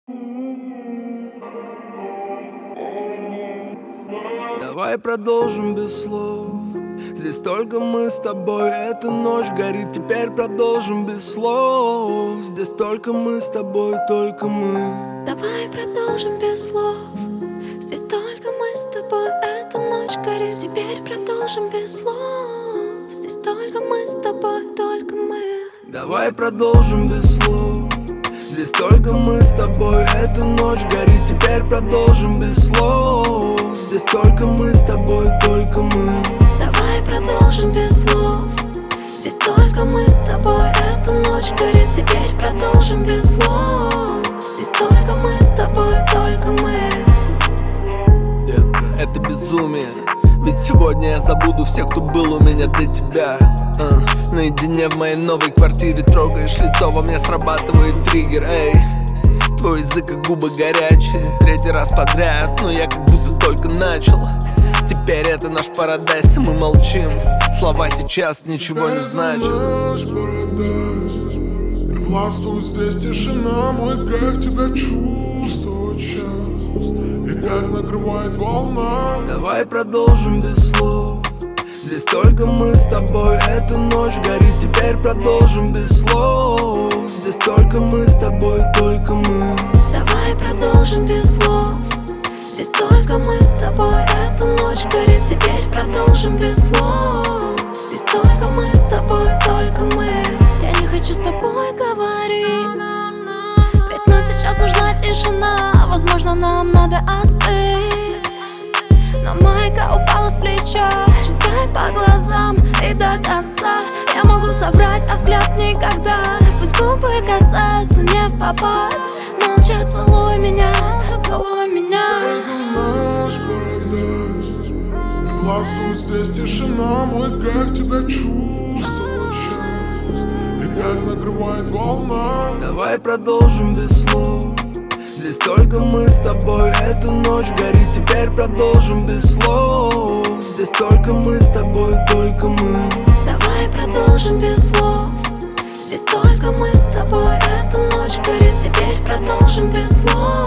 Давай продолжим без слов. Здесь только мы с тобой. Эта ночь горит, теперь продолжим без слов. Здесь только мы с тобой, только мы. Давай продолжим без слов. Здесь только мы с тобой. Эта ночь горит, теперь продолжим без слов. Здесь только мы с тобой, только мы. Давай продолжим без слов. Здесь только мы с тобой. Эта ночь горит, теперь продолжим без слов. Здесь только мы с тобой, только мы. Давай продолжим без слов. Здесь только мы с тобой. Эта ночь горит, теперь продолжим без слов. Здесь только мы с тобой, только мы. Детка, это безумие. Ведь сегодня я забуду всех, кто был у меня до тебя. Наедине в моей новой квартире трогаешь лицо, во мне срабатывает триггер. Эй, твой язык как губы горячие, третий раз подряд, но я как будто только начал. Теперь это наш парадайз, и мы молчим. Слова сейчас ничего не значат. Властвует здесь тишина, мой как тебя чувствовать сейчас. И как накрывает волна. Давай продолжим без слов. Здесь только мы с тобой. Эта ночь горит, теперь продолжим без слов. Здесь только мы с тобой, только мы. Давай продолжим без слов. Здесь только мы с тобой. Эта ночь горит, теперь продолжим без слов. Здесь только мы с тобой, только мы. Я не хочу с тобой говорить, ведь нам сейчас нужна тишина. Возможно, нам надо остыть, но майка упала с плеча. Читай по глазам и до конца. Я могу соврать, а взгляд никогда. Пусть губы касаются не в попад. Молча целуй меня, целуй меня. Это наш парадайз. Властвует здесь тишина, мой как тебя чувствовать сейчас. И как накрывает волна. Давай продолжим без слов. Здесь только мы с тобой. Эта ночь горит, теперь продолжим без слов. Здесь только мы с тобой, только мы. Давай продолжим без слов. Здесь только мы с тобой. Эта ночь горит, теперь продолжим без слов.